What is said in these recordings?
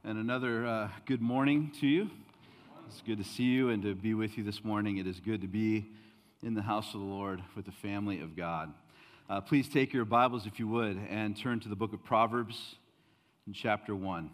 And another good morning to you. It's good to see you and to be with you this morning. It is good to be in the house of the Lord with the family of God. Please take your Bibles, if you would, and turn to the book of Proverbs in chapter 1.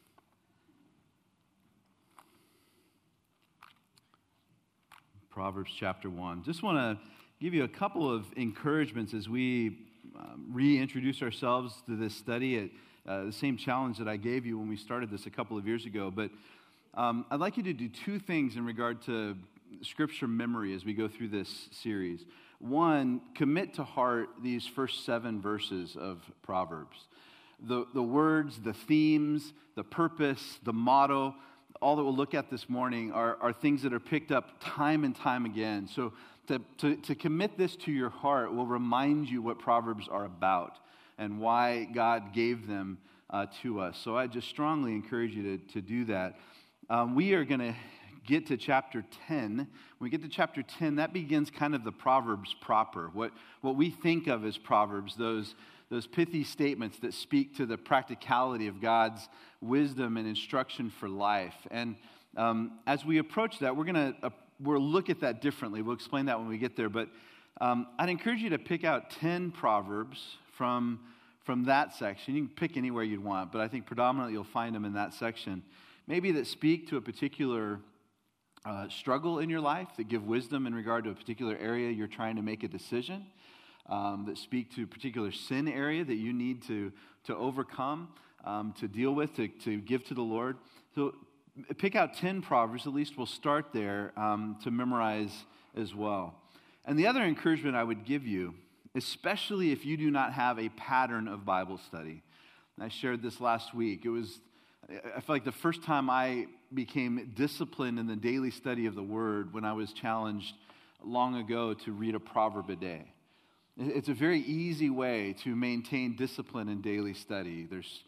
Proverbs chapter 1. Just want to give you a couple of encouragements as we reintroduce ourselves to this study. The same challenge that I gave you when we started this a couple of years ago. But I'd like you to do two things in regard to scripture memory as we go through this series. One, commit to heart these first 7 verses of Proverbs. The words, the themes, the purpose, the motto, all that we'll look at this morning are things that are picked up time and time again. So to commit this to your heart will remind you what Proverbs are about and why God gave them to us. So I just strongly encourage you to do that. We are going to get to chapter 10. When we get to chapter 10, that begins kind of the Proverbs proper. What we think of as Proverbs, those pithy statements that speak to the practicality of God's wisdom and instruction for life. And as we approach that, we'll look at that differently. We'll explain that when we get there. But I'd encourage you to pick out 10 Proverbs from that section. You can pick anywhere you'd want, but I think predominantly you'll find them in that section. Maybe that speak to a particular struggle in your life, that give wisdom in regard to a particular area you're trying to make a decision, that speak to a particular sin area that you need to overcome, to deal with, to give to the Lord. So pick out 10 Proverbs, at least we'll start there to memorize as well. And the other encouragement I would give you, especially if you do not have a pattern of Bible study. And I shared this last week. I feel like the first time I became disciplined in the daily study of the Word when I was challenged long ago to read a proverb a day. It's a very easy way to maintain discipline in daily study. There's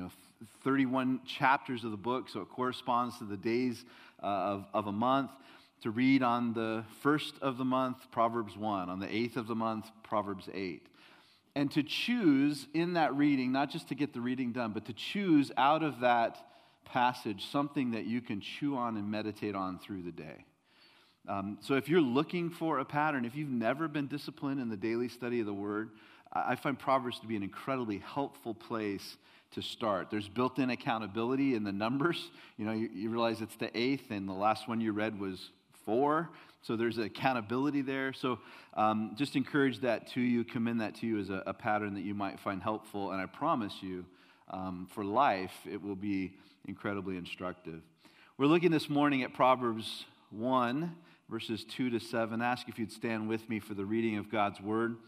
31 chapters of the book, so it corresponds to the days of a month. To read on the 1st of the month, Proverbs 1. On the 8th of the month, Proverbs 8. And to choose in that reading, not just to get the reading done, but to choose out of that passage something that you can chew on and meditate on through the day. So if you're looking for a pattern, if you've never been disciplined in the daily study of the Word, I find Proverbs to be an incredibly helpful place to start. There's built-in accountability in the numbers. You realize it's the 8th, and the last one you read was 4. So there's accountability there. So just encourage that to you, commend that to you as a pattern that you might find helpful. And I promise you, for life, it will be incredibly instructive. We're looking this morning at Proverbs 1, verses 2 to 7. I ask if you'd stand with me for the reading of God's Word.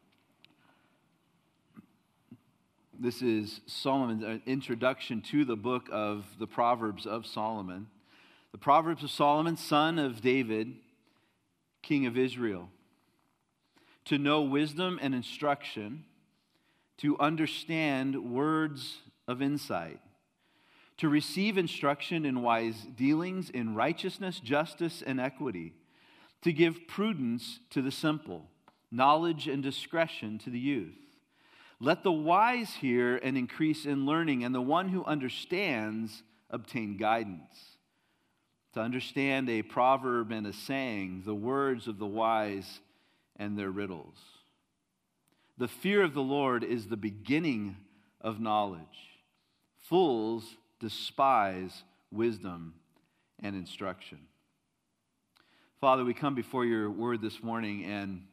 This is Solomon's introduction to the book of the Proverbs of Solomon. The Proverbs of Solomon, son of David, king of Israel. To know wisdom and instruction, to understand words of insight, to receive instruction in wise dealings, in righteousness, justice, and equity, to give prudence to the simple, knowledge and discretion to the youth. Let the wise hear and increase in learning, and the one who understands obtain guidance. To understand a proverb and a saying, the words of the wise and their riddles. The fear of the Lord is the beginning of knowledge. Fools despise wisdom and instruction. Father, we come before your word this morning, and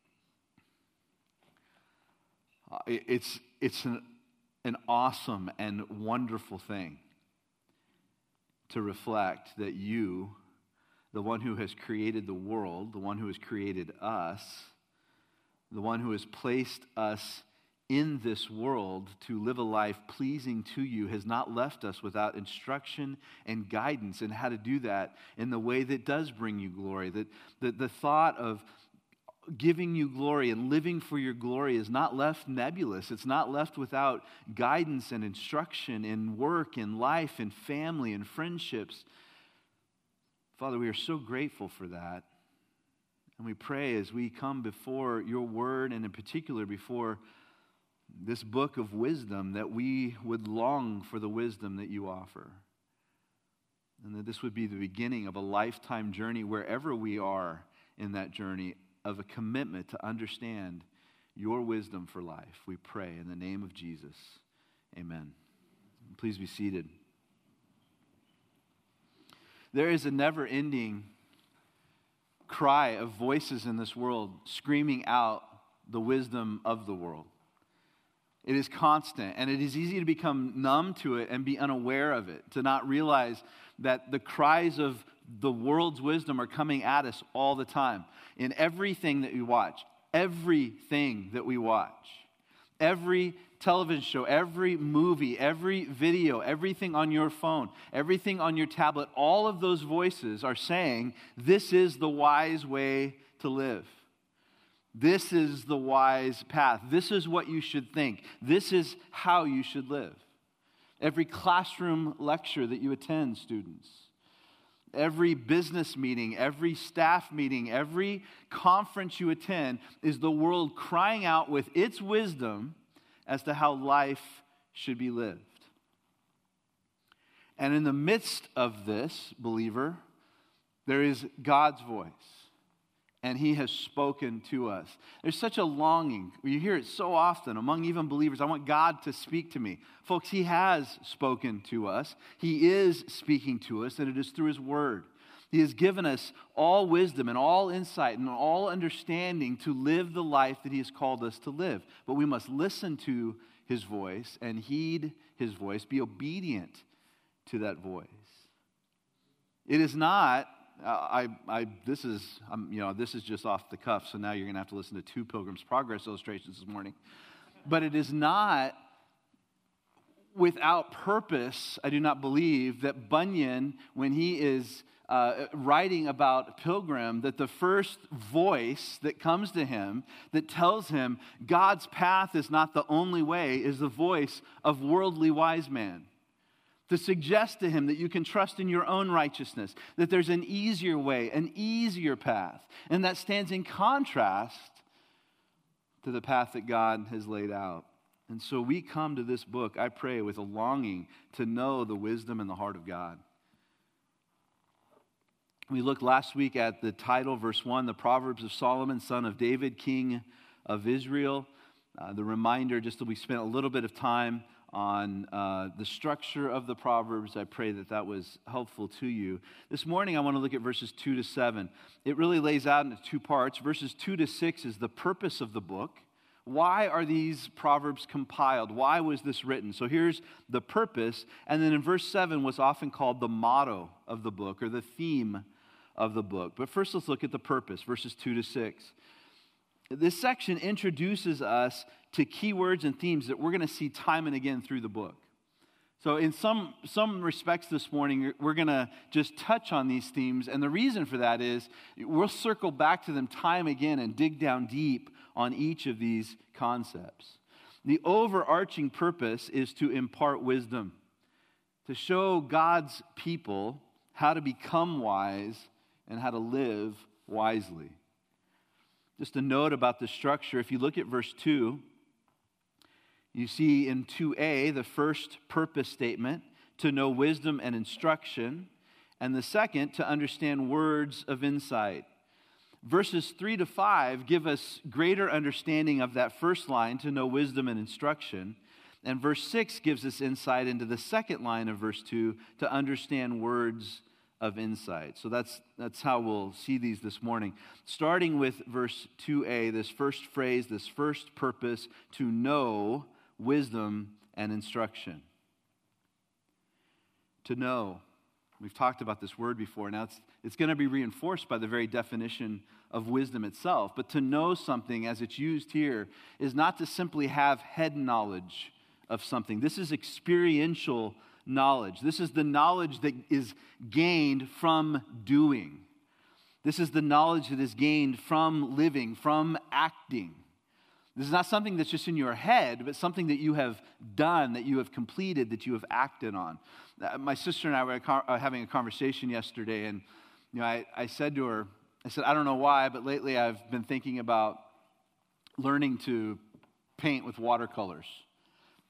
it's an awesome and wonderful thing to reflect that you, the one who has created the world, the one who has created us, the one who has placed us in this world to live a life pleasing to you, has not left us without instruction and guidance in how to do that in the way that does bring you glory. That the thought of giving you glory and living for your glory is not left nebulous. It's not left without guidance and instruction in work, in life, in family, in friendships. Father, we are so grateful for that. And we pray as we come before your word, and in particular before this book of wisdom, that we would long for the wisdom that you offer. and that this would be the beginning of a lifetime journey wherever we are in that journey of a commitment to understand your wisdom for life. We pray in the name of Jesus. Amen. Please be seated. There is a never-ending cry of voices in this world screaming out the wisdom of the world. It is constant, and it is easy to become numb to it and be unaware of it, to not realize that the cries of the world's wisdom are coming at us all the time. In everything that we watch, every television show, every movie, every video, everything on your phone, everything on your tablet, all of those voices are saying, this is the wise way to live. This is the wise path. This is what you should think. This is how you should live. Every classroom lecture that you attend, students, every business meeting, every staff meeting, every conference you attend is the world crying out with its wisdom as to how life should be lived. And in the midst of this, believer, there is God's voice. And He has spoken to us. There's such a longing. You hear it so often among even believers. I want God to speak to me. Folks, He has spoken to us. He is speaking to us, and it is through His Word. He has given us all wisdom and all insight and all understanding to live the life that He has called us to live. But we must listen to His voice and heed His voice, be obedient to that voice. It is not... This is just off the cuff, so now you're going to have to listen to 2 Pilgrim's Progress illustrations this morning. But it is not without purpose, I do not believe, that Bunyan, when he is writing about Pilgrim, that the first voice that comes to him that tells him God's path is not the only way is the voice of worldly wise man. To suggest to him that you can trust in your own righteousness, that there's an easier way, an easier path. And that stands in contrast to the path that God has laid out. And so we come to this book, I pray, with a longing to know the wisdom and the heart of God. We looked last week at the title, verse 1, the Proverbs of Solomon, son of David, king of Israel. The reminder, just that we spent a little bit of time on the structure of the Proverbs. I pray that that was helpful to you. This morning I want to look at verses 2 to 7. It really lays out into 2 parts. Verses 2 to 6 is the purpose of the book. Why are these Proverbs compiled? Why was this written? So here's the purpose. And then in verse 7, what's often called the motto of the book or the theme of the book. But first let's look at the purpose, verses 2 to 6. This section introduces us to keywords and themes that we're going to see time and again through the book. So in some respects this morning, we're going to just touch on these themes. And the reason for that is we'll circle back to them time again and dig down deep on each of these concepts. The overarching purpose is to impart wisdom, to show God's people how to become wise and how to live wisely. Just a note about the structure. If you look at verse 2, you see in 2a the first purpose statement, to know wisdom and instruction, and the second, to understand words of insight. Verses 3 to 5 give us greater understanding of that first line, to know wisdom and instruction, and verse 6 gives us insight into the second line of verse 2, to understand words of insight. So that's how we'll see these this morning. Starting with verse 2a, this first phrase, this first purpose, to know wisdom and instruction. To know. We've talked about this word before. Now it's going to be reinforced by the very definition of wisdom itself. But to know something as it's used here is not to simply have head knowledge of something. This is experiential knowledge. This is the knowledge that is gained from doing. This is the knowledge that is gained from living, from acting. This is not something that's just in your head, but something that you have done, that you have completed, that you have acted on. My sister and I were having a conversation yesterday, and I said to her, I don't know why, but lately I've been thinking about learning to paint with watercolors.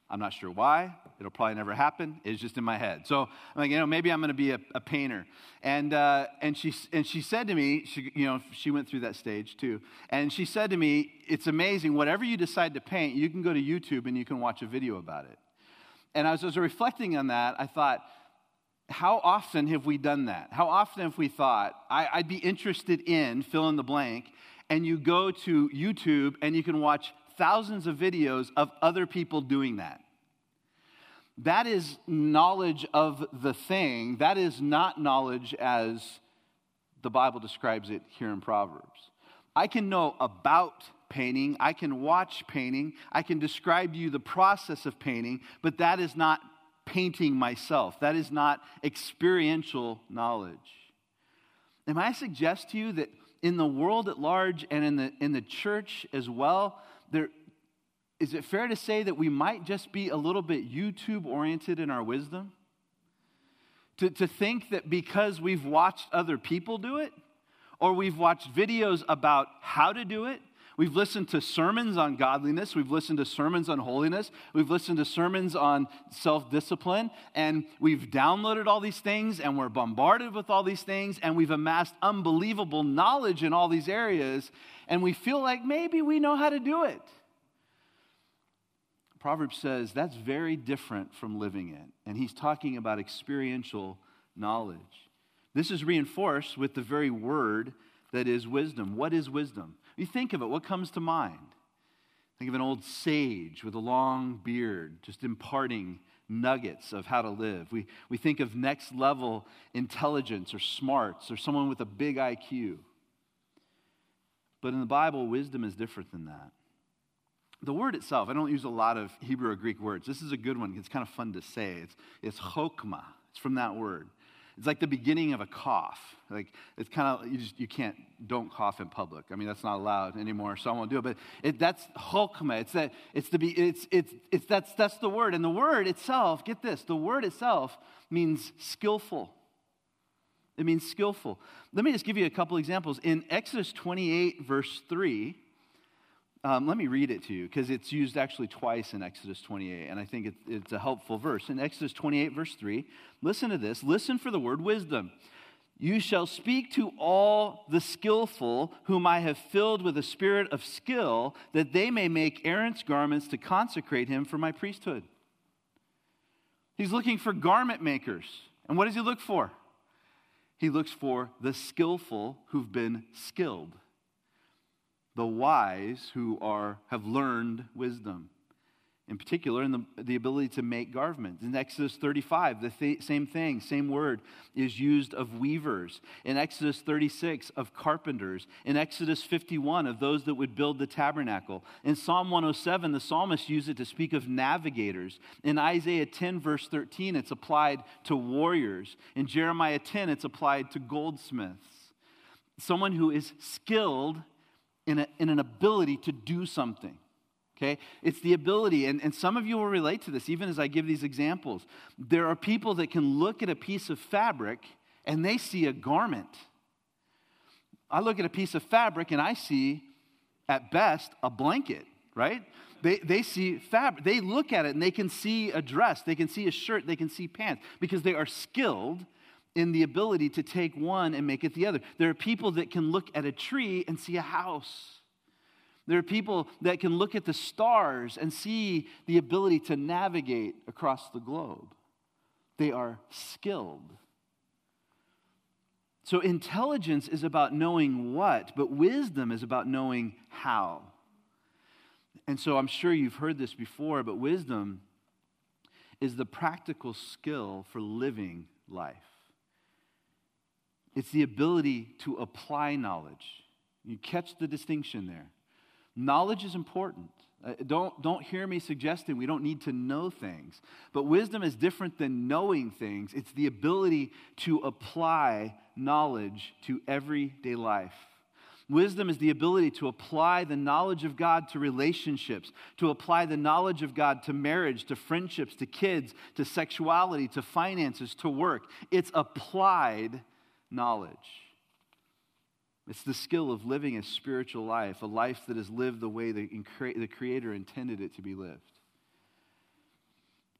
I'm not sure why. It'll probably never happen. It's just in my head. So I'm like, maybe I'm going to be a painter. And she said to me, she went through that stage too. And she said to me, it's amazing. Whatever you decide to paint, you can go to YouTube and you can watch a video about it. And as I was reflecting on that, I thought, how often have we done that? How often have we thought, I'd be interested in fill in the blank, and you go to YouTube and you can watch thousands of videos of other people doing that. That is knowledge of the thing. That is not knowledge as the Bible describes it here in Proverbs. I can know about painting. I can watch painting. I can describe to you the process of painting, but that is not painting myself. That is not experiential knowledge. And I suggest to you that in the world at large and in the church as well, is it fair to say that we might just be a little bit YouTube-oriented in our wisdom? To think that because we've watched other people do it, or we've watched videos about how to do it, we've listened to sermons on godliness, we've listened to sermons on holiness, we've listened to sermons on self-discipline, and we've downloaded all these things, and we're bombarded with all these things, and we've amassed unbelievable knowledge in all these areas, and we feel like maybe we know how to do it. Proverbs says that's very different from living it, and he's talking about experiential knowledge. This is reinforced with the very word that is wisdom. What is wisdom? You think of it, what comes to mind? Think of an old sage with a long beard, just imparting nuggets of how to live. We think of next level intelligence or smarts or someone with a big IQ. But in the Bible, wisdom is different than that. The word itself, I don't use a lot of Hebrew or Greek words. This is a good one. It's kind of fun to say. It's chokmah. It's from that word. It's like the beginning of a cough. Like it's kind of don't cough in public. I mean, that's not allowed anymore, so I won't do it. But that's chokmah. That's the word. And the word itself, get this, the word itself means skillful. It means skillful. Let me just give you a couple examples. In Exodus 28, verse 3, let me read it to you because it's used actually twice in Exodus 28, and I think it's a helpful verse. In Exodus 28, verse 3, listen to this. Listen for the word wisdom. You shall speak to all the skillful whom I have filled with a spirit of skill, that they may make Aaron's garments to consecrate him for my priesthood. He's looking for garment makers. And what does he look for? He looks for the skillful who've been skilled. The wise who have learned wisdom. In particular, in the ability to make garments. In Exodus 35, same thing, same word is used of weavers. In Exodus 36, of carpenters. In Exodus 51, of those that would build the tabernacle. In Psalm 107, the psalmist used it to speak of navigators. In Isaiah 10, verse 13, it's applied to warriors. In Jeremiah 10, it's applied to goldsmiths. Someone who is skilled in an ability to do something, okay? It's the ability, and some of you will relate to this, even as I give these examples. There are people that can look at a piece of fabric, and they see a garment. I look at a piece of fabric, and I see, at best, a blanket, right? They see fabric. They look at it, and they can see a dress. They can see a shirt. They can see pants, because they are skilled in the ability to take one and make it the other. There are people that can look at a tree and see a house. There are people that can look at the stars and see the ability to navigate across the globe. They are skilled. So intelligence is about knowing what, but wisdom is about knowing how. And so I'm sure you've heard this before, but wisdom is the practical skill for living life. It's the ability to apply knowledge. You catch the distinction there. Knowledge is important. Don't hear me suggesting we don't need to know things. But wisdom is different than knowing things. It's the ability to apply knowledge to everyday life. Wisdom is the ability to apply the knowledge of God to relationships, to apply the knowledge of God to marriage, to friendships, to kids, to sexuality, to finances, to work. It's applied knowledge. It's the skill of living a spiritual life, a life that is lived the way the Creator intended it to be lived.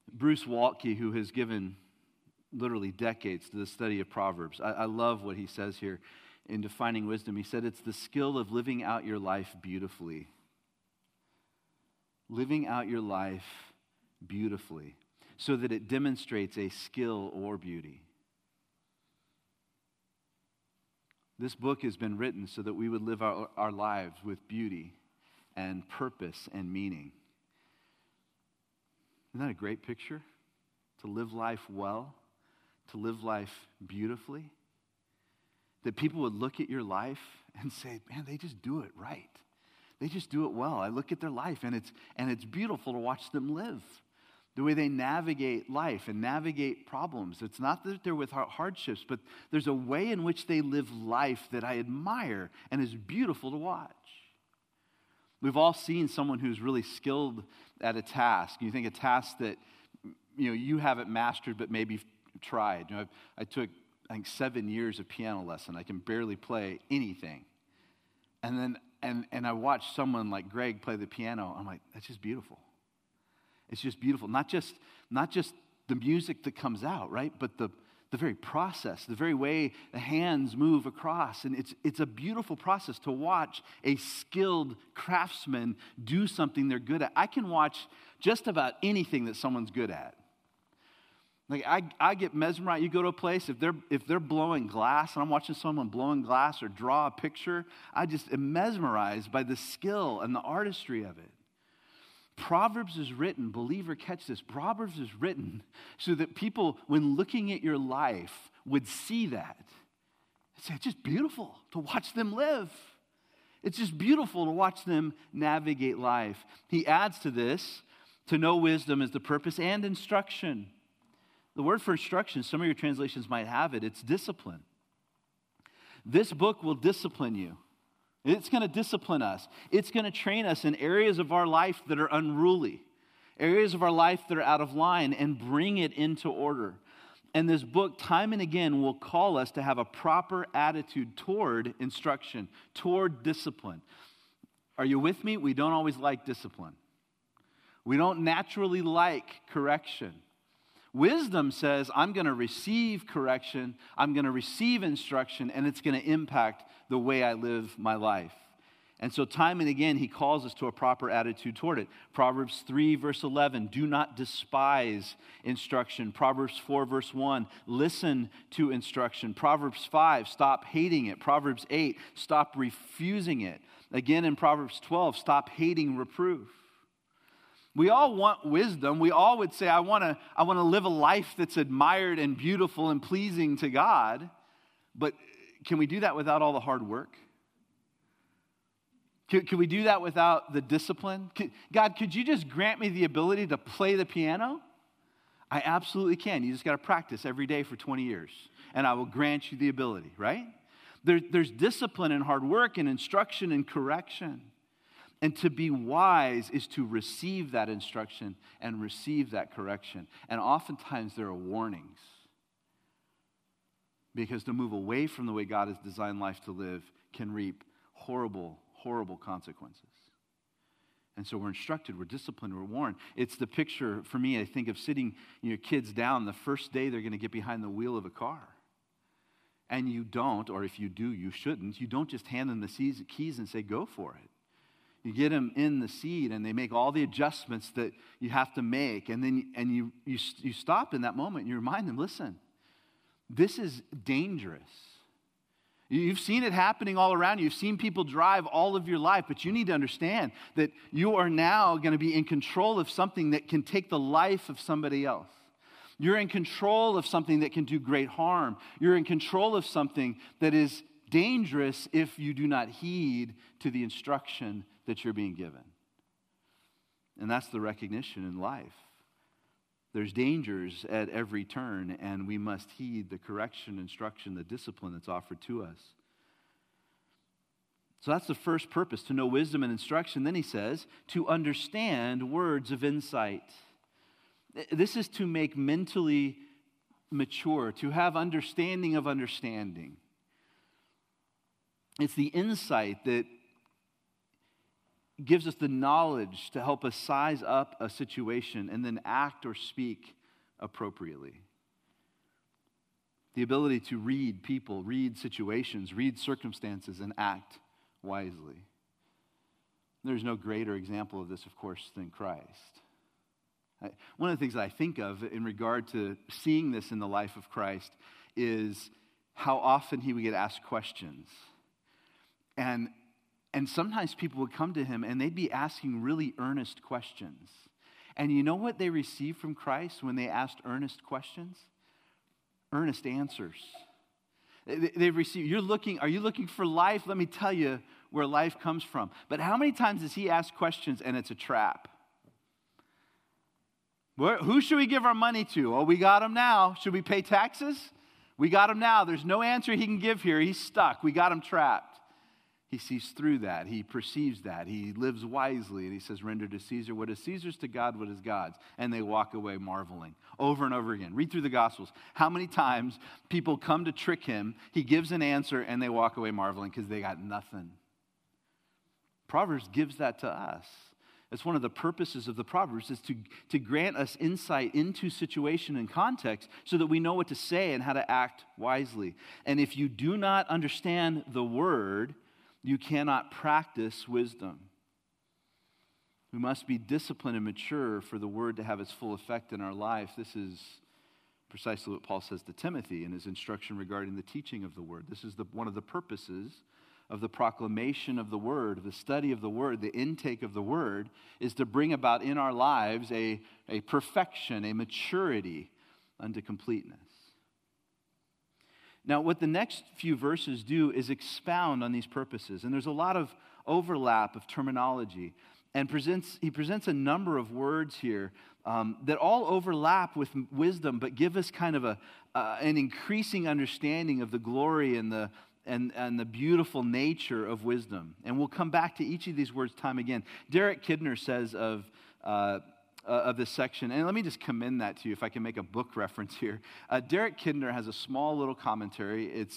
Bruce Waltke, who has given literally decades to the study of Proverbs, I love what he says here in defining wisdom. He said, it's the skill of living out your life beautifully. Living out your life beautifully so that it demonstrates a skill or beauty. This book has been written so that we would live our lives with beauty and purpose and meaning. Isn't that a great picture? To live life well, to live life beautifully. That people would look at your life and say, man, they just do it right. They just do it well. I look at their life and it's beautiful to watch them live. The way they navigate life and navigate problems. It's not that they're with hardships, but there's a way in which they live life that I admire and is beautiful to watch. We've all seen someone who's really skilled at a task. You think a task that you haven't mastered but maybe tried. I took, I think, 7 years of piano lesson. I can barely play anything. And I watched someone like Greg play the piano. I'm like, that's just beautiful. It's just beautiful. Not just the music that comes out, right? But the very process, the very way the hands move across. And it's a beautiful process to watch a skilled craftsman do something they're good at. I can watch just about anything that someone's good at. Like I get mesmerized. You go to a place, if they're blowing glass, and I'm watching someone blowing glass or draw a picture, I just am mesmerized by the skill and the artistry of it. Proverbs is written, believer, catch this, Proverbs is written so that people, when looking at your life, would see that. Say, it's just beautiful to watch them live. It's just beautiful to watch them navigate life. He adds to this, to know wisdom is the purpose and instruction. The word for instruction, some of your translations might have it, it's discipline. This book will discipline you. It's going to discipline us. It's going to train us in areas of our life that are unruly, areas of our life that are out of line, and bring it into order. And this book, time and again, will call us to have a proper attitude toward instruction, toward discipline. Are you with me? We don't always like discipline. We don't naturally like correction. Wisdom says, I'm going to receive correction, I'm going to receive instruction, and it's going to impact the way I live my life. And so time and again, he calls us to a proper attitude toward it. Proverbs 3, verse 11, do not despise instruction. Proverbs 4, verse 1, listen to instruction. Proverbs 5, stop hating it. Proverbs 8, stop refusing it. Again in Proverbs 12, stop hating reproof. We all want wisdom. We all would say, I want to live a life that's admired and beautiful and pleasing to God. But can we do that without all the hard work? Can we do that without the discipline? God, could you just grant me the ability to play the piano? I absolutely can. You just got to practice every day for 20 years. And I will grant you the ability, right? There's discipline and hard work and instruction and correction. And to be wise is to receive that instruction and receive that correction. And oftentimes there are warnings. Because to move away from the way God has designed life to live can reap horrible, horrible consequences. And so we're instructed, we're disciplined, we're warned. It's the picture, for me, I think of sitting your kids down the first day they're going to get behind the wheel of a car. And you don't, or if you do, you shouldn't. You don't just hand them the keys and say, go for it. You get them in the seat and they make all the adjustments that you have to make. And then you stop in that moment and you remind them, listen, this is dangerous. You've seen it happening all around you. You've seen people drive all of your life, but you need to understand that you are now going to be in control of something that can take the life of somebody else. You're in control of something that can do great harm. You're in control of something that is dangerous if you do not heed to the instruction that you're being given. And that's the recognition in life. There's dangers at every turn, and we must heed the correction, instruction, the discipline that's offered to us. So that's the first purpose, to know wisdom and instruction. Then he says, to understand words of insight. This is to make mentally mature, to have understanding of understanding. It's the insight that gives us the knowledge to help us size up a situation and then act or speak appropriately. The ability to read people, read situations, read circumstances, and act wisely. There's no greater example of this, of course, than Christ. One of the things that I think of in regard to seeing this in the life of Christ is how often he would get asked questions. And sometimes people would come to him and they'd be asking really earnest questions. And you know what they received from Christ when they asked earnest questions? Earnest answers. They've received, are you looking for life? Let me tell you where life comes from. But how many times does he ask questions and it's a trap? Who should we give our money to? Oh, we got him now. Should we pay taxes? We got him now. There's no answer he can give here. He's stuck. We got him trapped. He sees through that. He perceives that. He lives wisely. And he says, render to Caesar what is Caesar's, to God what is God's. And they walk away marveling over and over again. Read through the Gospels. How many times people come to trick him, he gives an answer, and they walk away marveling because they got nothing. Proverbs gives that to us. It's one of the purposes of the Proverbs is to grant us insight into situation and context so that we know what to say and how to act wisely. And if you do not understand the word, you cannot practice wisdom. We must be disciplined and mature for the word to have its full effect in our life. This is precisely what Paul says to Timothy in his instruction regarding the teaching of the word. This is one of the purposes of the proclamation of the word, the study of the word, the intake of the word, is to bring about in our lives a perfection, a maturity unto completeness. Now, what the next few verses do is expound on these purposes. And there's a lot of overlap of terminology. And he presents a number of words here that all overlap with wisdom, but give us kind of an increasing understanding of the glory and the beautiful nature of wisdom. And we'll come back to each of these words time again. Derek Kidner says of this section, and let me just commend that to you if I can make a book reference here. Derek Kidner has a small little commentary.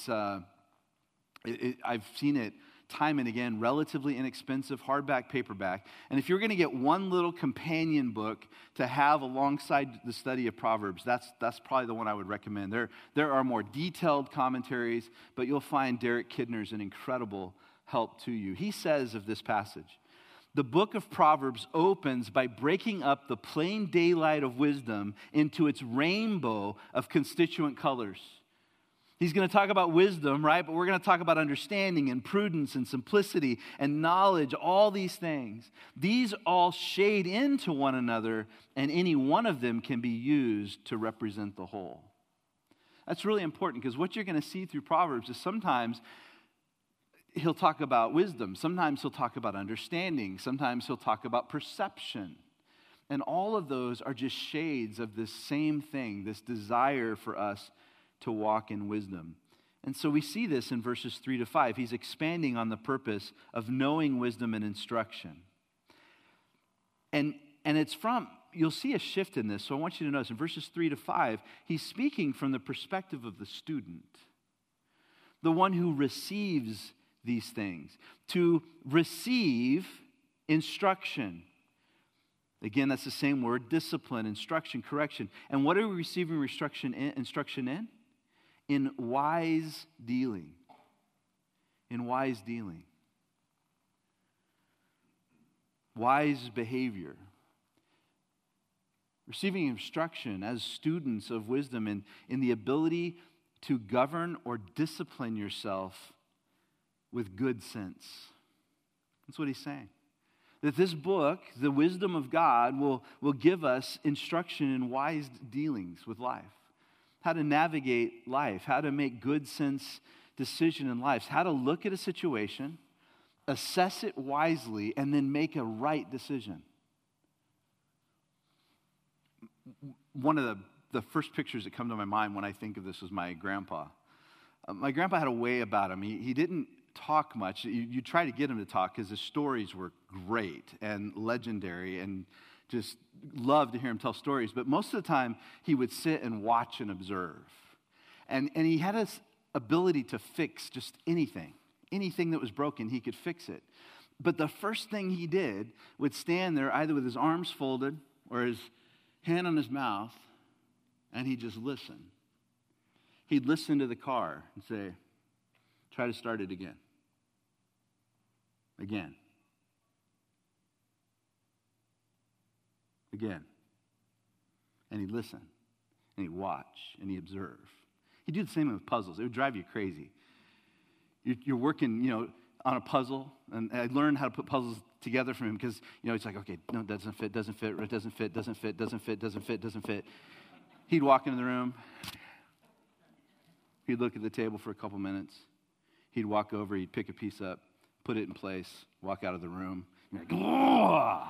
I've seen it time and again, relatively inexpensive, hardback, paperback. And if you're going to get one little companion book to have alongside the study of Proverbs, that's probably the one I would recommend. There are more detailed commentaries, but you'll find Derek Kidner's an incredible help to you. He says of this passage, the book of Proverbs opens by breaking up the plain daylight of wisdom into its rainbow of constituent colors. He's going to talk about wisdom, right? But we're going to talk about understanding and prudence and simplicity and knowledge, all these things. These all shade into one another, and any one of them can be used to represent the whole. That's really important because what you're going to see through Proverbs is sometimes he'll talk about wisdom. Sometimes he'll talk about understanding. Sometimes he'll talk about perception. And all of those are just shades of this same thing, this desire for us to walk in wisdom. And so we see this in verses 3 to 5. He's expanding on the purpose of knowing wisdom and instruction. And it's you'll see a shift in this. So I want you to notice in verses 3 to 5, he's speaking from the perspective of the student, the one who receives these things. To receive instruction. Again, that's the same word, discipline, instruction, correction. And what are we receiving instruction in? In wise dealing. In wise dealing. Wise behavior. Receiving instruction as students of wisdom in the ability to govern or discipline yourself with good sense. That's what he's saying. That this book, the wisdom of God, will give us instruction in wise dealings with life. How to navigate life, how to make good sense decision in life, how to look at a situation, assess it wisely, and then make a right decision. One of the first pictures that come to my mind when I think of this is my grandpa. My grandpa had a way about him. He didn't talk much. You try to get him to talk because his stories were great and legendary and just loved to hear him tell stories. But most of the time, he would sit and watch and observe. And he had this ability to fix just anything. Anything that was broken, he could fix it. But the first thing he did would stand there either with his arms folded or his hand on his mouth, and he'd just listen. He'd listen to the car and say, try to start it again. Again. Again. And he'd listen, and he'd watch, and he'd observe. He'd do the same with puzzles. It would drive you crazy. You're working, on a puzzle, and I learned how to put puzzles together from him because, it's like, okay, no, it doesn't fit, doesn't fit. He'd walk into the room. He'd look at the table for a couple minutes. He'd walk over, he'd pick a piece up, put it in place, walk out of the room. You're like, oh!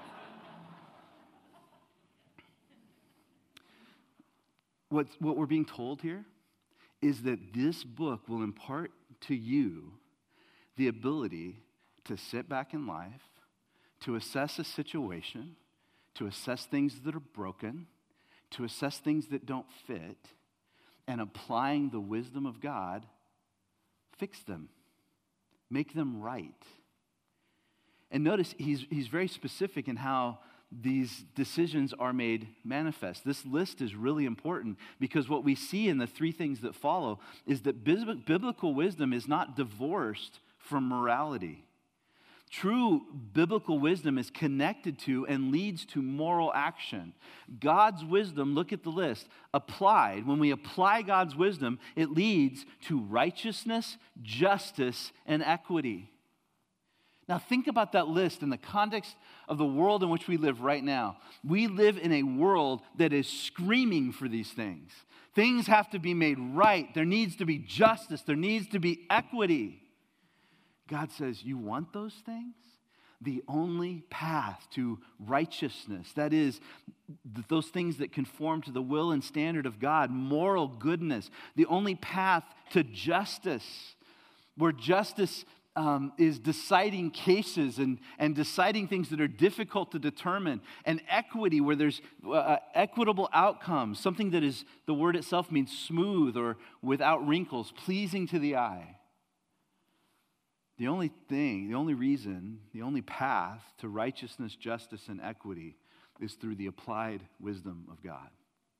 What we're being told here is that this book will impart to you the ability to sit back in life, to assess a situation, to assess things that are broken, to assess things that don't fit, and applying the wisdom of God, fix them, make them right. And notice he's very specific in how these decisions are made manifest. This list is really important because what we see in the three things that follow is that biblical wisdom is not divorced from morality. True biblical wisdom is connected to and leads to moral action. God's wisdom, look at the list, applied. When we apply God's wisdom, it leads to righteousness, justice, and equity. Now think about that list in the context of the world in which we live right now. We live in a world that is screaming for these things. Things have to be made right. There needs to be justice. There needs to be equity. God says, you want those things? The only path to righteousness, that is, those things that conform to the will and standard of God, moral goodness, the only path to justice, where justice is deciding cases and deciding things that are difficult to determine, and equity, where there's equitable outcomes, something that is, the word itself means smooth or without wrinkles, pleasing to the eye. The only reason, the only path to righteousness, justice, and equity is through the applied wisdom of God.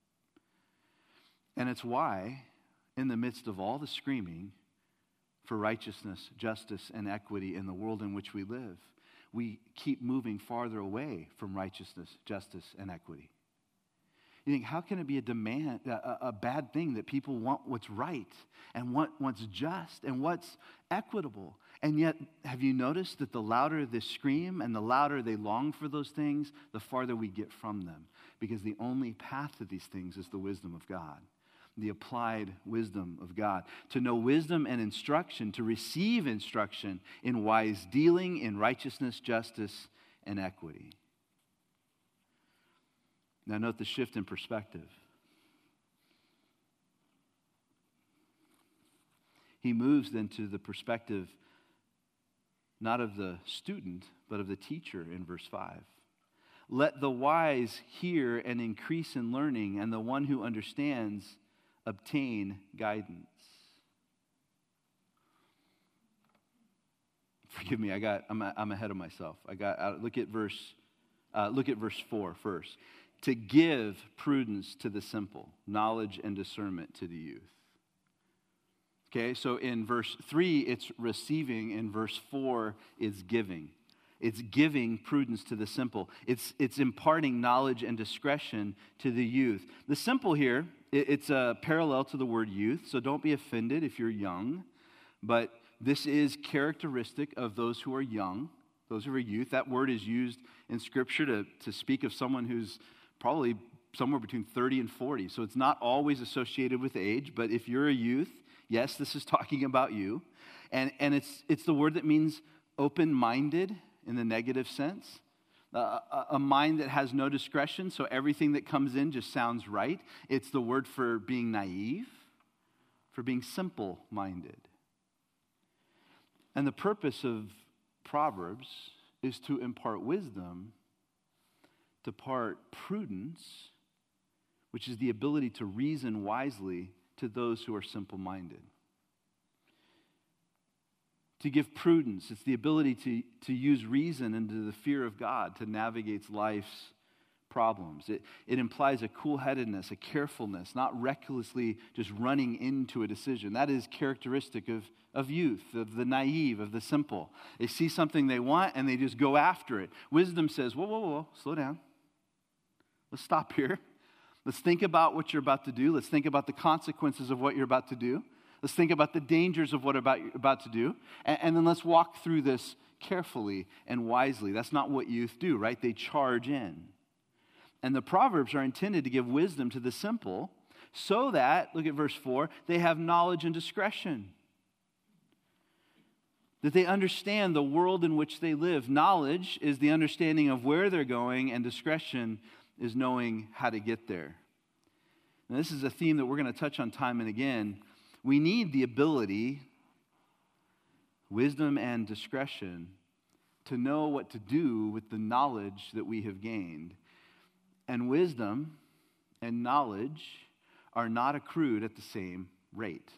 And it's why, in the midst of all the screaming for righteousness, justice, and equity in the world in which we live, we keep moving farther away from righteousness, justice, and equity. You think, how can it be a bad thing that people want what's right and what's just and what's equitable? And yet, have you noticed that the louder they scream and the louder they long for those things, the farther we get from them? Because the only path to these things is the wisdom of God, the applied wisdom of God. To know wisdom and instruction, to receive instruction in wise dealing, in righteousness, justice, and equity. Now note the shift in perspective. He moves then to the perspective not of the student, but of the teacher in verse 5. Let the wise hear and increase in learning, and the one who understands obtain guidance. Forgive me, I'm ahead of myself. Look at verse 4 first. To give prudence to the simple, knowledge and discernment to the youth. Okay, so in verse 3, it's receiving. In verse 4, it's giving. It's giving prudence to the simple. It's imparting knowledge and discretion to the youth. The simple here, it's a parallel to the word youth, so don't be offended if you're young. But this is characteristic of those who are young, those who are youth. That word is used in Scripture to speak of someone who's probably somewhere between 30 and 40. So it's not always associated with age, but if you're a youth, yes, this is talking about you. And it's the word that means open-minded in the negative sense. A mind that has no discretion, so everything that comes in just sounds right. It's the word for being naive, for being simple-minded. And the purpose of Proverbs is to impart wisdom, to impart prudence, which is the ability to reason wisely to those who are simple-minded. to give prudence. It's the ability to use reason and to the fear of God to navigate life's problems. It implies a cool-headedness, a carefulness, not recklessly just running into a decision. That is characteristic of youth, of the naive, of the simple. They see something they want and they just go after it. Wisdom says, whoa, whoa, whoa, slow down. Let's stop here. Let's think about what you're about to do. Let's think about the consequences of what you're about to do. Let's think about the dangers of what you're about to do. And then let's walk through this carefully and wisely. That's not what youth do, right? They charge in. And the Proverbs are intended to give wisdom to the simple so that, look at verse 4, they have knowledge and discretion. That they understand the world in which they live. Knowledge is the understanding of where they're going, and discretion is knowing how to get there. Now, this is a theme that we're going to touch on time and again. We need the ability, wisdom and discretion, to know what to do with the knowledge that we have gained. And wisdom and knowledge are not accrued at the same rate.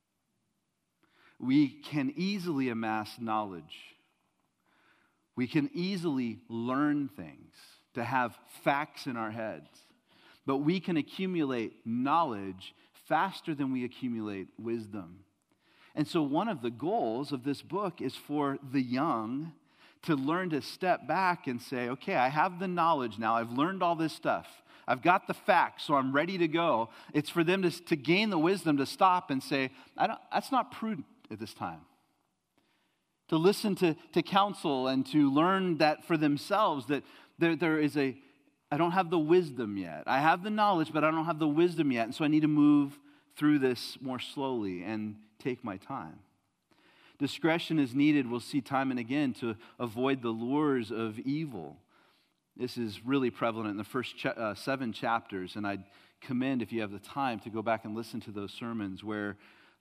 We can easily amass knowledge. We can easily learn things, to have facts in our heads. But we can accumulate knowledge faster than we accumulate wisdom. And so one of the goals of this book is for the young to learn to step back and say, okay, I have the knowledge now. I've learned all this stuff. I've got the facts, so I'm ready to go. It's for them to gain the wisdom to stop and say, that's not prudent at this time. To listen to counsel and to learn that for themselves, that there is I don't have the wisdom yet. I have the knowledge, but I don't have the wisdom yet. And so I need to move through this more slowly and take my time. Discretion is needed, we'll see time and again, to avoid the lures of evil. This is really prevalent in the first 7 chapters, and I'd commend, if you have the time, to go back and listen to those sermons where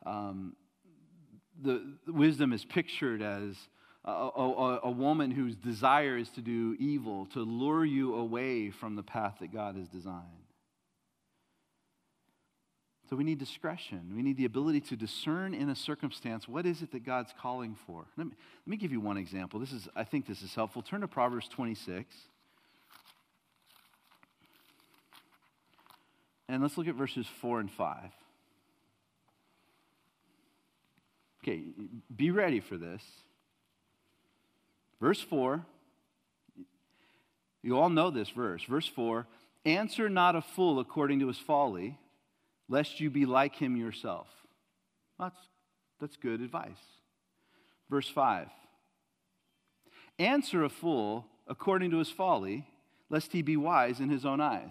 the wisdom is pictured as a woman whose desire is to do evil, to lure you away from the path that God has designed. So we need discretion. We need the ability to discern in a circumstance what is it that God's calling for. Let me give you one example. I think this is helpful. Turn to Proverbs 26. And let's look at verses 4 and 5. Okay, be ready for this. Verse 4, you all know this verse. Verse 4, answer not a fool according to his folly, lest you be like him yourself. That's good advice. Verse 5, answer a fool according to his folly, lest he be wise in his own eyes.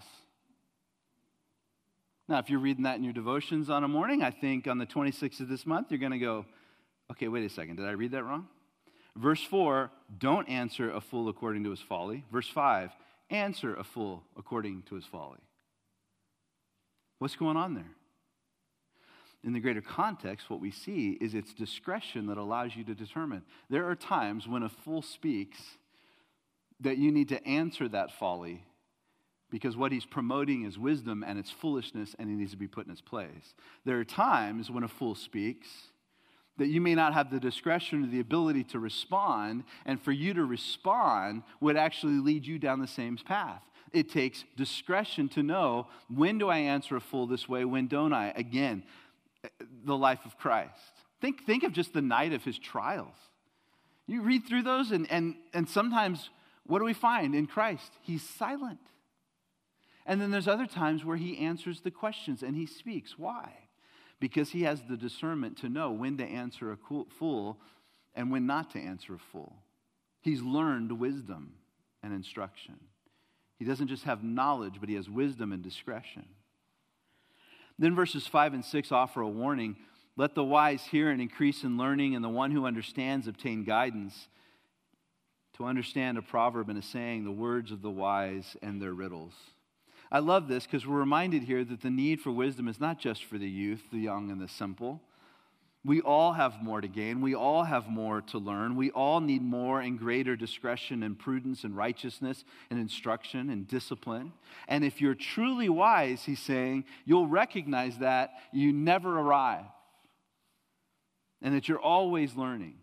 Now, if you're reading that in your devotions on a morning, I think on the 26th of this month, you're going to go, okay, wait a second, did I read that wrong? Verse 4, don't answer a fool according to his folly. Verse 5, answer a fool according to his folly. What's going on there? In the greater context, what we see is it's discretion that allows you to determine. There are times when a fool speaks that you need to answer that folly because what he's promoting is wisdom and it's foolishness and he needs to be put in his place. There are times when a fool speaks that you may not have the discretion or the ability to respond, and for you to respond would actually lead you down the same path. It takes discretion to know, when do I answer a fool this way, when don't I? Again, the life of Christ. Think of just the night of his trials. You read through those, and sometimes, what do we find in Christ? He's silent. And then there's other times where he answers the questions, and he speaks. Why? Because he has the discernment to know when to answer a fool and when not to answer a fool. He's learned wisdom and instruction. He doesn't just have knowledge, but he has wisdom and discretion. Then verses 5 and 6 offer a warning. Let the wise hear and increase in learning, and the one who understands obtain guidance. To understand a proverb and a saying, the words of the wise and their riddles. I love this because we're reminded here that the need for wisdom is not just for the youth, the young, and the simple. We all have more to gain. We all have more to learn. We all need more and greater discretion and prudence and righteousness and instruction and discipline. And if you're truly wise, he's saying, you'll recognize that you never arrive and that you're always learning.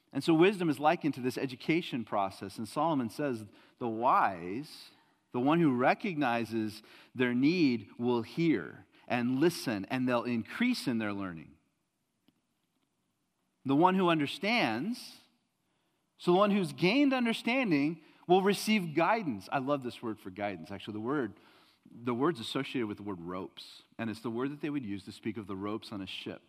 And so wisdom is likened to this education process. And Solomon says the wise, the one who recognizes their need, will hear and listen, and they'll increase in their learning. The one who understands, so the one who's gained understanding, will receive guidance. I love this word for guidance. Actually, the word's associated with the word ropes. And it's the word that they would use to speak of the ropes on a ship.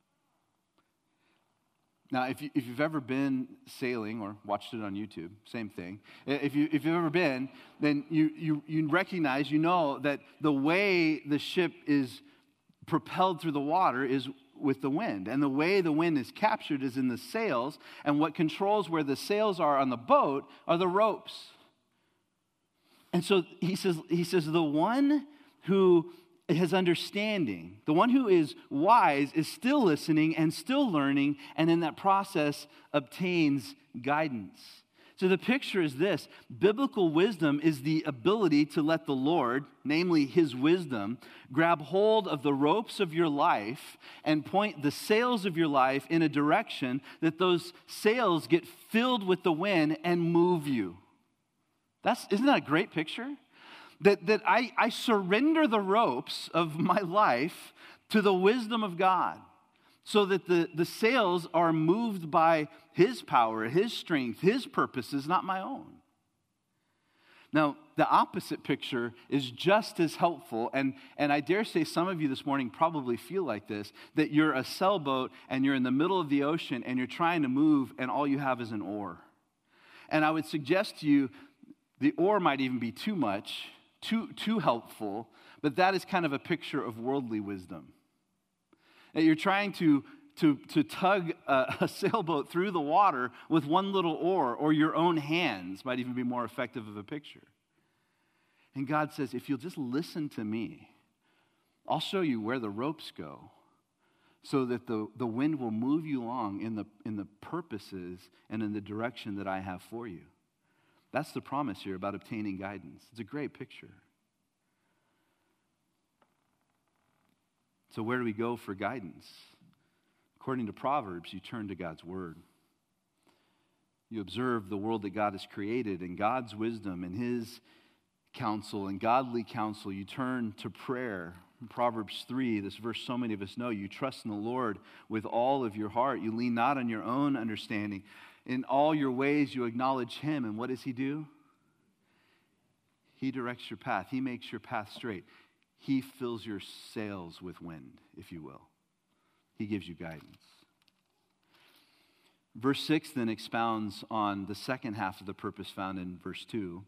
Now, if you've ever been sailing or watched it on YouTube, same thing. If you've ever been, then you recognize, you know that the way the ship is propelled through the water is with the wind. And the way the wind is captured is in the sails. And what controls where the sails are on the boat are the ropes. And so he says the one who has understanding, the one who is wise, is still listening and still learning, and in that process obtains guidance. So the picture is this: biblical wisdom is the ability to let the Lord, namely His wisdom, grab hold of the ropes of your life and point the sails of your life in a direction that those sails get filled with the wind and move you. Isn't that a great picture? That I surrender the ropes of my life to the wisdom of God so that the sails are moved by His power, His strength, His purposes, not my own. Now, the opposite picture is just as helpful, and I dare say some of you this morning probably feel like this, that you're a sailboat and you're in the middle of the ocean and you're trying to move and all you have is an oar. And I would suggest to you the oar might even be too much, too helpful, but that is kind of a picture of worldly wisdom. That you're trying to tug a sailboat through the water with one little oar, or your own hands might even be more effective of a picture. And God says, if you'll just listen to me, I'll show you where the ropes go so that the wind will move you along in the purposes and in the direction that I have for you. That's the promise here about obtaining guidance. It's a great picture. So where do we go for guidance? According to Proverbs, you turn to God's word. You observe the world that God has created and God's wisdom and His counsel and godly counsel. You turn to prayer. In Proverbs 3, this verse so many of us know, you trust in the Lord with all of your heart. You lean not on your own understanding. In all your ways you acknowledge Him. And what does He do? He directs your path. He makes your path straight. He fills your sails with wind, if you will. He gives you guidance. Verse 6 then expounds on the second half of the purpose found in verse 2.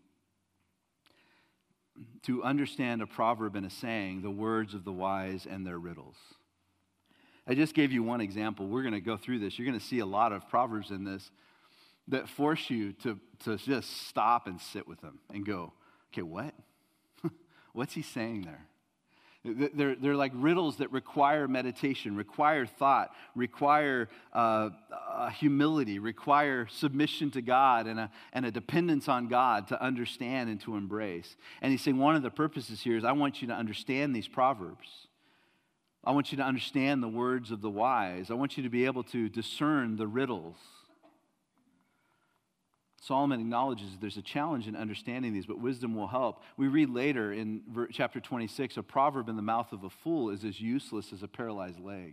To understand a proverb and a saying, the words of the wise and their riddles. I just gave you one example. We're going to go through this. You're going to see a lot of proverbs in this that force you to just stop and sit with them and go, okay, what? What's he saying there? They're like riddles that require meditation, require thought, require humility, require submission to God and a dependence on God to understand and to embrace. And he's saying one of the purposes here is I want you to understand these proverbs. I want you to understand the words of the wise. I want you to be able to discern the riddles. Solomon acknowledges there's a challenge in understanding these, but wisdom will help. We read later in chapter 26, a proverb in the mouth of a fool is as useless as a paralyzed leg.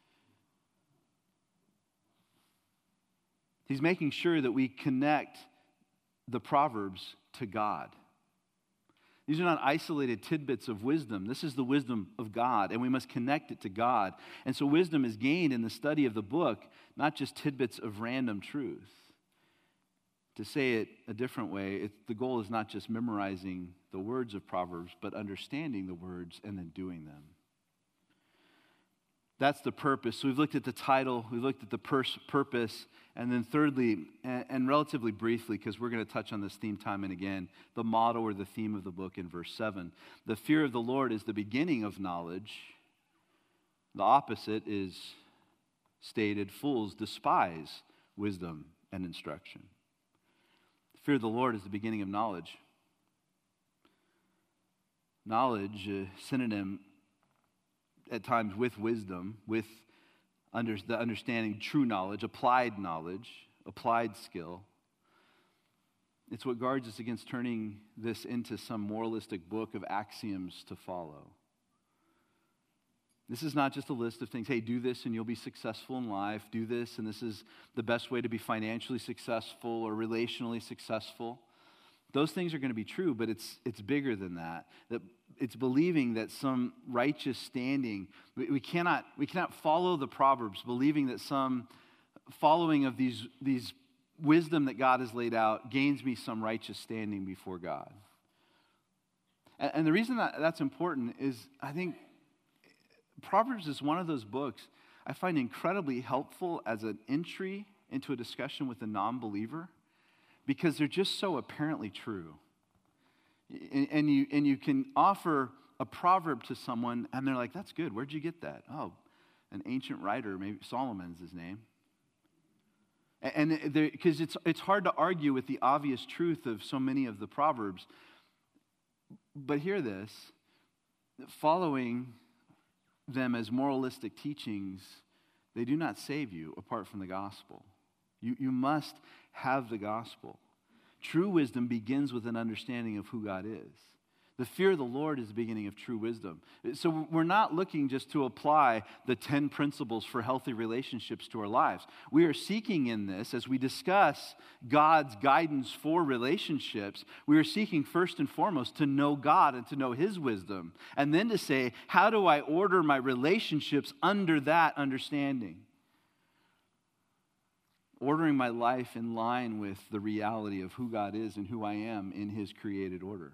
He's making sure that we connect the proverbs to God. These are not isolated tidbits of wisdom. This is the wisdom of God, and we must connect it to God. And so wisdom is gained in the study of the book, not just tidbits of random truth. To say it a different way, the goal is not just memorizing the words of Proverbs, but understanding the words and then doing them. That's the purpose. So we've looked at the title, we've looked at the purpose, and then thirdly, and relatively briefly, because we're going to touch on this theme time and again, the motto or the theme of the book in verse 7. The fear of the Lord is the beginning of knowledge. The opposite is stated, fools despise wisdom and instruction. Fear of the Lord is the beginning of knowledge. Knowledge, synonym at times with wisdom, with the understanding true knowledge, applied knowledge, applied skill. It's what guards us against turning this into some moralistic book of axioms to follow. This is not just a list of things, hey, do this and you'll be successful in life, do this and this is the best way to be financially successful or relationally successful. Those things are going to be true, but it's bigger than that. That it's believing that some righteous standing, we cannot follow the Proverbs believing that some following of these wisdom that God has laid out gains me some righteous standing before God. And the reason that that's important is I think Proverbs is one of those books I find incredibly helpful as an entry into a discussion with a non-believer because they're just so apparently true. And you can offer a proverb to someone and they're like, that's good. Where'd you get that? Oh, an ancient writer, maybe Solomon's his name. And because it's hard to argue with the obvious truth of so many of the Proverbs. But hear this, following them as moralistic teachings, they do not save you apart from the gospel. You must have the gospel. True wisdom begins with an understanding of who God is. The fear of the Lord is the beginning of true wisdom. So we're not looking just to apply the 10 principles for healthy relationships to our lives. We are seeking in this, as we discuss God's guidance for relationships, we are seeking first and foremost to know God and to know His wisdom. And then to say, how do I order my relationships under that understanding? Ordering my life in line with the reality of who God is and who I am in His created order.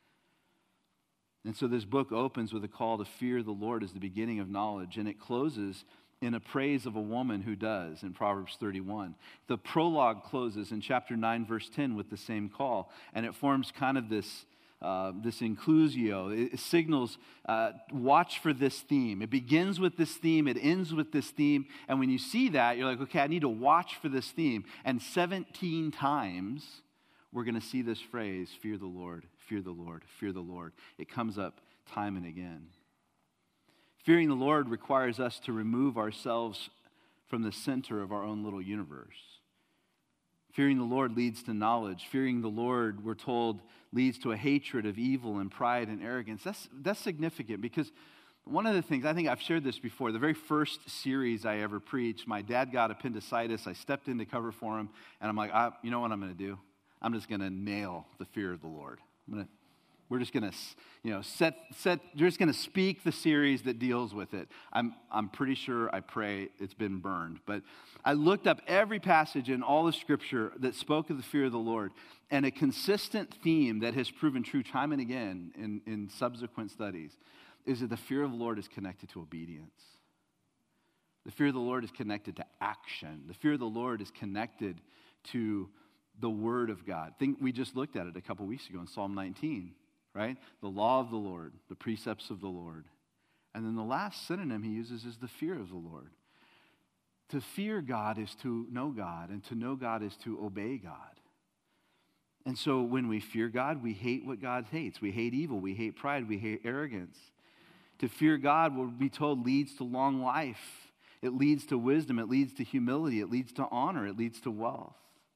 And so this book opens with a call to fear the Lord as the beginning of knowledge, and it closes in a praise of a woman who does in Proverbs 31. The prologue closes in chapter 9, verse 10 with the same call, and it forms kind of this inclusio. It signals, watch for this theme. It begins with this theme, it ends with this theme, and when you see that, you're like, okay, I need to watch for this theme. And 17 times, we're going to see this phrase, fear the Lord, fear the Lord, fear the Lord. It comes up time and again. Fearing the Lord requires us to remove ourselves from the center of our own little universe. Fearing the Lord leads to knowledge. Fearing the Lord, we're told, leads to a hatred of evil and pride and arrogance. That's significant because one of the things, I think I've shared this before, the very first series I ever preached, my dad got appendicitis. I stepped in to cover for him, and I'm like, you know what I'm going to do? I'm just going to nail the fear of the Lord. We're just going to, you're just going to speak the series that deals with it. I'm pretty sure, I pray it's been burned. But I looked up every passage in all the Scripture that spoke of the fear of the Lord, and a consistent theme that has proven true time and again in subsequent studies is that the fear of the Lord is connected to obedience. The fear of the Lord is connected to action. The fear of the Lord is connected to the Word of God. We just looked at it a couple weeks ago in Psalm 19, right? The law of the Lord, the precepts of the Lord. And then the last synonym he uses is the fear of the Lord. To fear God is to know God, and to know God is to obey God. And so when we fear God, we hate what God hates. We hate evil, we hate pride, we hate arrogance. To fear God, we'll be told, leads to long life. It leads to wisdom, it leads to humility, it leads to honor, it leads to wealth.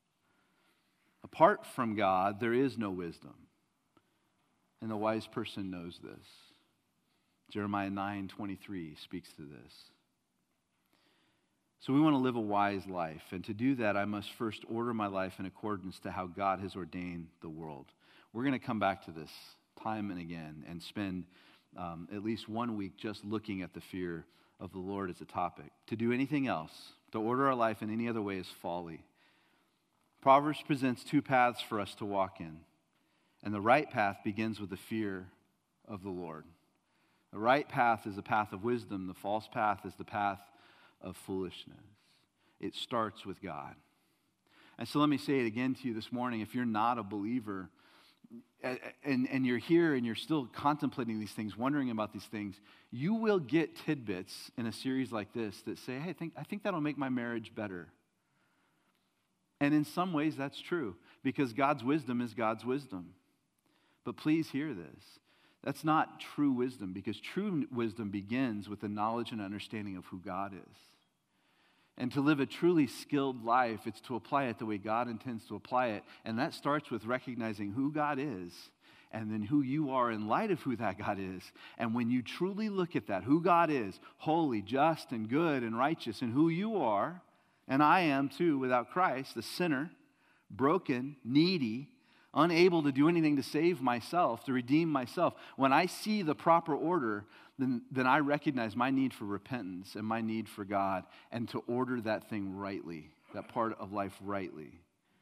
Apart from God, there is no wisdom. And the wise person knows this. Jeremiah 9:23 speaks to this. So we want to live a wise life. And to do that, I must first order my life in accordance to how God has ordained the world. We're going to come back to this time and again and spend at least 1 week just looking at the fear of the Lord as a topic. To do anything else, to order our life in any other way is folly. Proverbs presents two paths for us to walk in. And the right path begins with the fear of the Lord. The right path is the path of wisdom. The false path is the path of foolishness. It starts with God. And so let me say it again to you this morning. If you're not a believer and you're here and you're still contemplating these things, wondering about these things, you will get tidbits in a series like this that say, hey, I think that'll make my marriage better. And in some ways, that's true, because God's wisdom is God's wisdom. But please hear this. That's not true wisdom, because true wisdom begins with the knowledge and understanding of who God is. And to live a truly skilled life, it's to apply it the way God intends to apply it. And that starts with recognizing who God is and then who you are in light of who that God is. And when you truly look at that, who God is, holy, just, and good, and righteous, and who you are, and I am too without Christ, the sinner, broken, needy, unable to do anything to save myself, to redeem myself. When I see the proper order, then I recognize my need for repentance and my need for God and to order that thing rightly, that part of life rightly.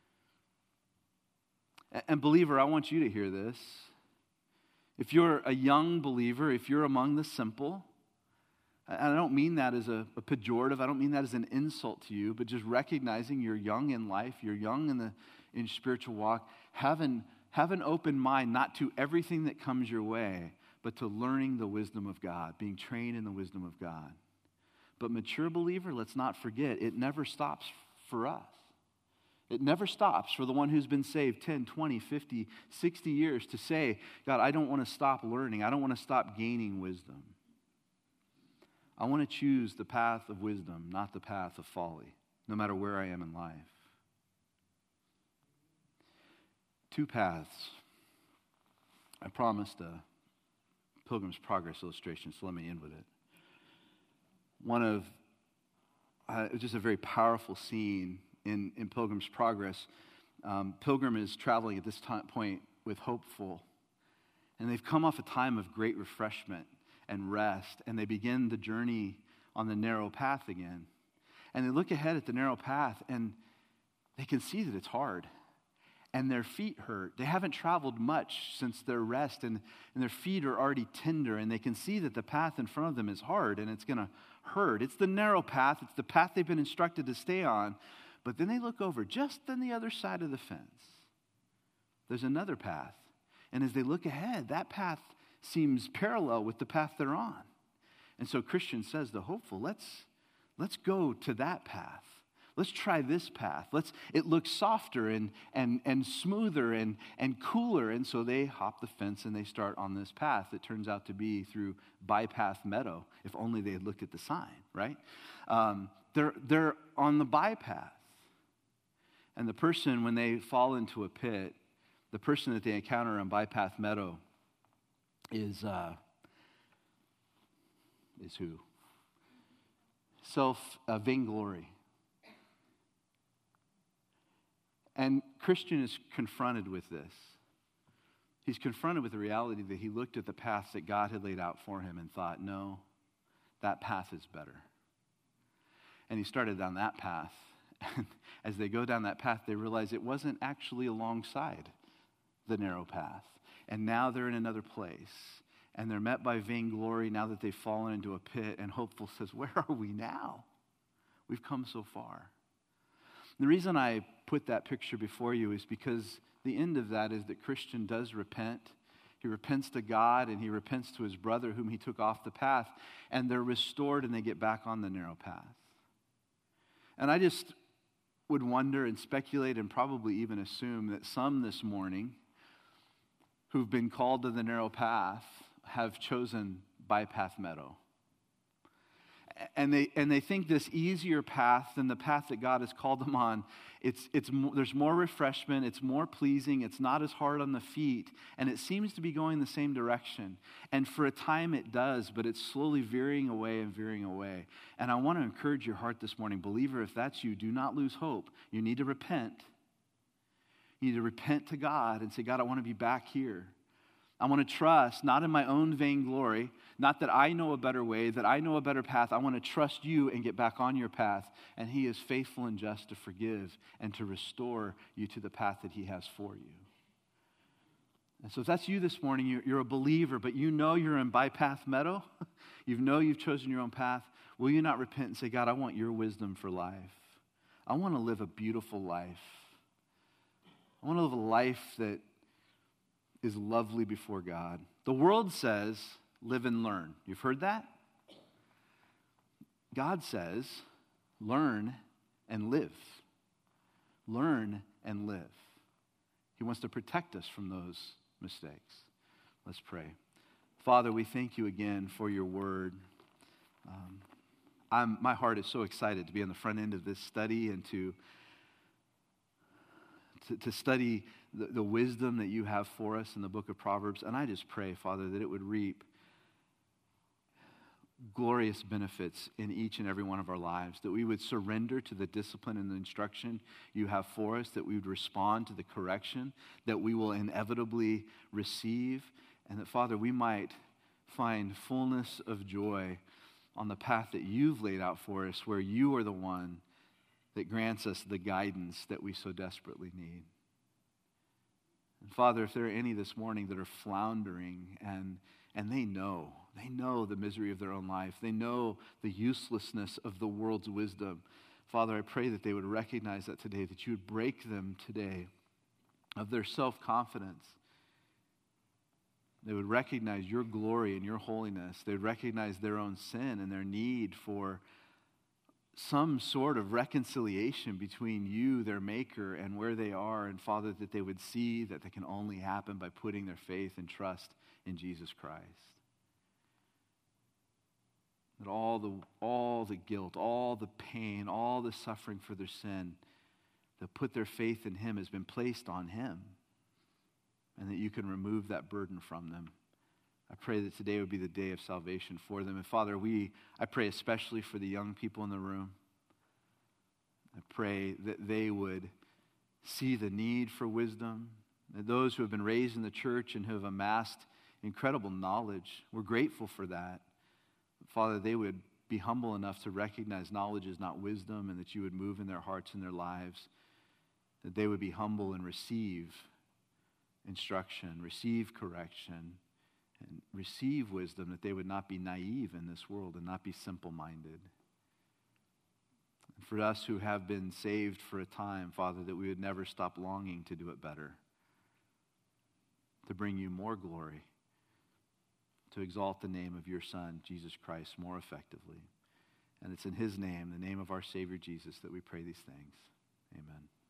And believer, I want you to hear this. If you're a young believer, if you're among the simple, and I don't mean that as a pejorative, I don't mean that as an insult to you, but just recognizing you're young in life, you're young in spiritual walk, have an open mind, not to everything that comes your way, but to learning the wisdom of God, being trained in the wisdom of God. But mature believer, let's not forget, it never stops for us. It never stops for the one who's been saved 10, 20, 50, 60 years to say, God, I don't want to stop learning. I don't want to stop gaining wisdom. I want to choose the path of wisdom, not the path of folly, no matter where I am in life. 2 paths. I promised a Pilgrim's Progress illustration, so let me end with it. One of, it was just a very powerful scene in Pilgrim's Progress. Pilgrim is traveling at this point with Hopeful, and they've come off a time of great refreshment and rest, and they begin the journey on the narrow path again. And they look ahead at the narrow path, and they can see that it's hard. And their feet hurt. They haven't traveled much since their rest, and their feet are already tender, and they can see that the path in front of them is hard, and it's going to hurt. It's the narrow path. It's the path they've been instructed to stay on. But then they look over, just on the other side of the fence, there's another path. And as they look ahead, that path seems parallel with the path they're on. And so Christian says to Hopeful, let's go to that path. Let's try this path. It looks softer and smoother and cooler. And so they hop the fence and they start on this path that turns out to be through Bypath Meadow, if only they had looked at the sign, right? They're on the bypath. And the person, when they fall into a pit, the person that they encounter on Bypath Meadow is who? Vainglory. And Christian is confronted with this. He's confronted with the reality that he looked at the path that God had laid out for him and thought, no, that path is better. And he started down that path. And as they go down that path, they realize it wasn't actually alongside the narrow path. And now they're in another place. And they're met by vainglory now that they've fallen into a pit. And Hopeful says, where are we now? We've come so far. The reason I put that picture before you is because the end of that is that Christian does repent. He repents to God and he repents to his brother whom he took off the path. And they're restored and they get back on the narrow path. And I just would wonder and speculate and probably even assume that some this morning who've been called to the narrow path have chosen Bypath Meadow. And they think this easier path than the path that God has called them on, there's more refreshment, it's more pleasing, it's not as hard on the feet, and it seems to be going the same direction. And for a time it does, but it's slowly veering away and veering away. And I want to encourage your heart this morning, believer, if that's you, do not lose hope. You need to repent. You need to repent to God and say, God, I want to be back here. I want to trust, not in my own vainglory, not that I know a better way, that I know a better path. I want to trust you and get back on your path. And he is faithful and just to forgive and to restore you to the path that he has for you. And so if that's you this morning, you're a believer, but you know you're in Bypath Meadow, you've chosen your own path, will you not repent and say, God, I want your wisdom for life. I want to live a beautiful life. I want to live a life that is lovely before God. The world says, live and learn. You've heard that? God says, learn and live. Learn and live. He wants to protect us from those mistakes. Let's pray. Father, we thank you again for your word. my heart is so excited to be on the front end of this study and to study the wisdom that you have for us in the book of Proverbs. And I just pray, Father, that it would reap glorious benefits in each and every one of our lives, that we would surrender to the discipline and the instruction you have for us, that we would respond to the correction that we will inevitably receive, and that, Father, we might find fullness of joy on the path that you've laid out for us, where you are the one that grants us the guidance that we so desperately need. And Father, if there are any this morning that are floundering and they know the misery of their own life, they know the uselessness of the world's wisdom, Father, I pray that they would recognize that today, that you would break them today of their self-confidence. They would recognize your glory and your holiness. They would recognize their own sin and their need for some sort of reconciliation between you, their maker, and where they are. And Father, that they would see that that can only happen by putting their faith and trust in Jesus Christ. That all the guilt, all the pain, all the suffering for their sin, that put their faith in him has been placed on him, and that you can remove that burden from them. I pray that today would be the day of salvation for them. And Father, I pray especially for the young people in the room. I pray that they would see the need for wisdom. That those who have been raised in the church and who have amassed incredible knowledge, we're grateful for that. Father, they would be humble enough to recognize knowledge is not wisdom, and that you would move in their hearts and their lives. That they would be humble and receive instruction, receive correction, and receive wisdom, that they would not be naive in this world and not be simple-minded. And for us who have been saved for a time, Father, that we would never stop longing to do it better, to bring you more glory, to exalt the name of your Son, Jesus Christ, more effectively. And it's in his name, the name of our Savior Jesus, that we pray these things. Amen.